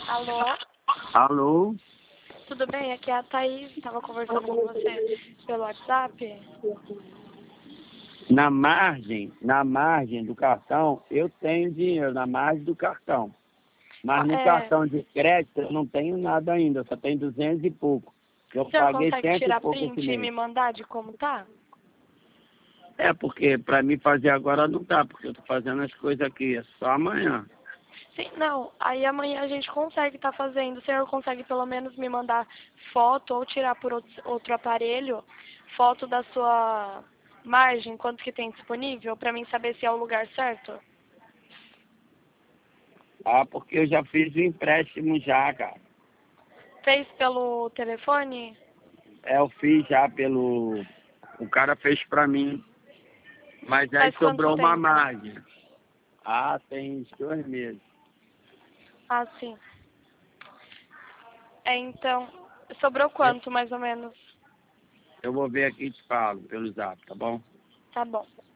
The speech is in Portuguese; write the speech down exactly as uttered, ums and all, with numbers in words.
Alô? Alô? Tudo bem? Aqui é a Thaís. Estava conversando com você pelo WhatsApp. Na margem, na margem do cartão, eu tenho dinheiro, na margem do cartão. Mas no É, cartão de crédito eu não tenho nada ainda, só tenho duzentos e pouco. Eu o senhor paguei consegue cento e tirar pouco esse print e me mês. mandar de como tá? É, porque para mim fazer agora não dá, porque eu tô fazendo as coisas aqui, é só amanhã. Sim, não. Aí amanhã a gente consegue estar fazendo. O senhor consegue pelo menos me mandar foto ou tirar por outro, outro aparelho foto da sua margem, quanto que tem disponível, para mim saber se é o lugar certo? Ah, porque eu já fiz o empréstimo já, cara. Fez pelo telefone? É, eu fiz já pelo... O cara fez pra mim. Mas aí Faz quanto sobrou uma tempo? margem. Ah, tem uns dois meses. Ah, sim. É, então, sobrou Eu, quanto mais ou menos? eu vou ver aqui e te falo pelo zap, tá bom? Tá bom.